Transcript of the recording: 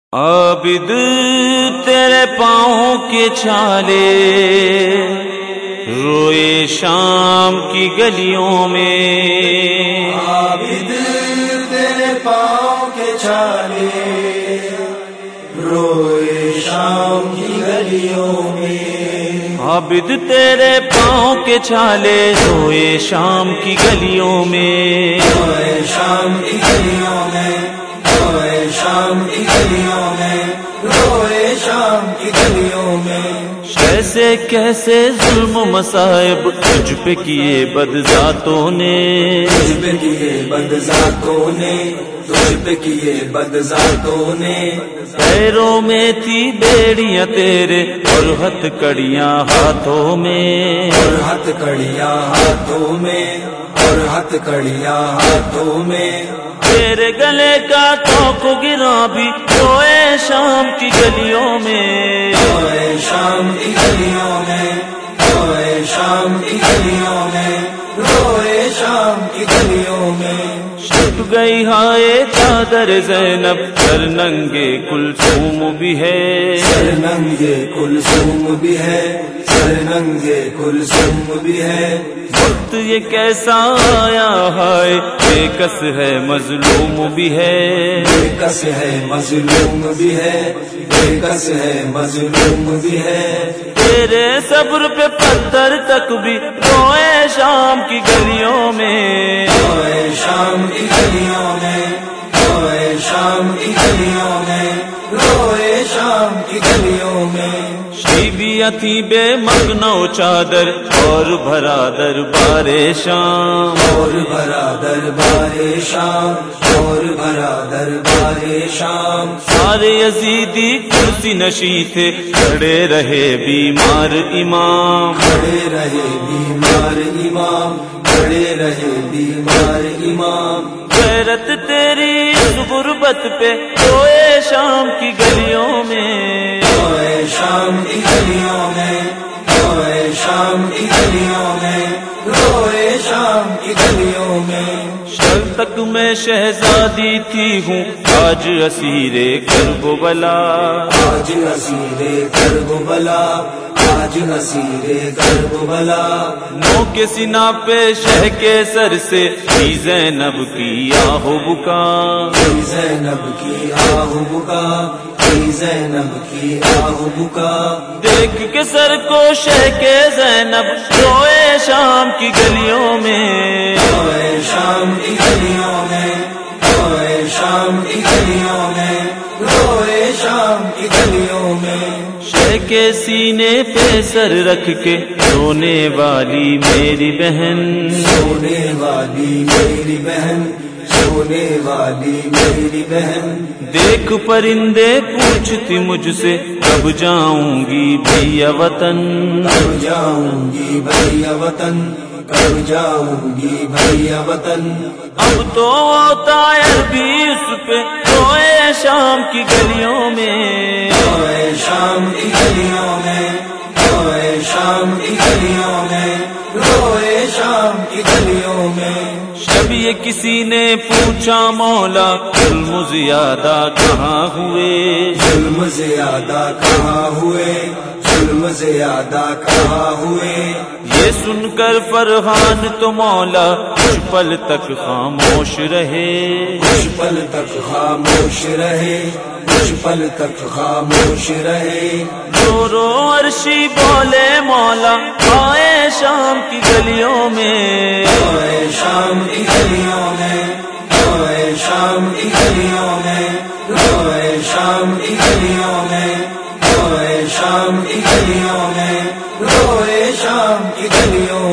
عابد تیرے پاؤں کے چھالے روئے شام کی گلیوں میں، عابد تیرے پاؤں کے چھالے روئے شام کی گلیوں میں، عابد تیرے پاؤں کے چھالے روئے شام کی گلیوں میں، روئے شام کی گلیوں میں، روئے شام کی گلیوں میں، روئے شام کی گلیوں میں۔ کیسے کیسے ظلم و مصائب تجھ پہ کیے بد ذاتوں نے، تجھ پہ کیے بد ذاتوں نے، تجھ پہ کیے بد ذاتوں نے۔ پیروں میں تھی بیڑیاں تیرے اور ہتھ کڑیاں ہاتھوں میں، اور ہتھ کڑیاں ہاتھوں میں، اور ہتھ کڑیاں ہاتھوں میں۔ تیرے گلے کا توق گرا بھی روئے شام کی گلیوں میں، روئے شام کی گلیوں میں، روئے شام کی گلیوں میں، روئے شام کی گلیوں میں۔ چھٹ گئی ہائے چادر زینب سر ننگے کلثوم بھی ہے، سر ننگے کلثوم بھی ہے، سر ننگے کلثوم بھی ہے۔ وقت یہ کیسا آیا ہے بے کس ہے مظلوم بھی ہے، بے کس ہے مظلوم بھی ہے، بے کس ہے مظلوم بھی ہے۔ تیرے صبر پہ پتھر تک بھی روئے شام کی گلیوں میں، روئے شام کی گلیوں میں، روئے شام کی گلیوں میں، روئے شام کی گلیوں میں۔ شیبیاں تھی بے مغنو چادر اور بھرا دربار شام، اور بھرا دربار شام، اور بھرا دربار شام۔ سارے یزیدی کرسی نشیں تھے کھڑے رہے بیمار امام، کھڑے رہے بیمار امام، کھڑے رہے بیمار امام۔ غیرت تیری اس غربت پہ روئے شام کی گلیوں میں، روئے شام کی گلیوں میں، روئے شام کی گلیوں میں، روئے شام کی گلیوں میں۔ شل تک میں شہزادی تھی ہوں آج اسیر کرب و بلا، آج اسیر کرب و بلا، آج اسیر کرب و بلا۔ نو کے سنا پہ شہ کے سر سے تھی زینب کی آہ و بکا، کی زینب کی آہ بکا، کی زینب کی آہ بکا۔ دیکھ کے سر کو شہ کے زینب روئے شام کی گلیوں میں، روئے شام کی گلیوں میں، روئے شام کی گلیوں میں، روئے شام کی گلیوں میں۔ شہ کے سینے پہ سر رکھ کے رونے والی میری بہن، سونے والی میری بہن، سونے والی میری بہن۔ دیکھ پرندے پوچھتی مجھ سے کب جاؤں گی بھیا وطن، کب جاؤں گی بھیا وطن، کب جاؤں گی بھیا وطن۔ اب تو طائر بھی اس پہ روئے شام کی گلیوں میں، روئے شام کی گلیوں میں، روئے شام کی گلیوں میں، روئے شام کی گلیوں میں۔ جب یہ کسی نے پوچھا مولا ظلم زیادہ کہاں ہوئے، ظلم زیادہ کہاں ہوئے، ظلم زیادہ کہاں ہوئے۔ یہ سن کر فرحان تو مولا کچھ پل تک خاموش رہے، کچھ پل تک خاموش رہے، کچھ پل تک خاموش رہے۔ رو رو عرشی بولے مولا آئے شام کی گلیوں میں، روئے شام کی گلیوں میں، روئے شام کی گلیوں میں، روئے شام کی گلیوں میں، روئے شام کی گلیوں میں، روئے شام کی گلیوں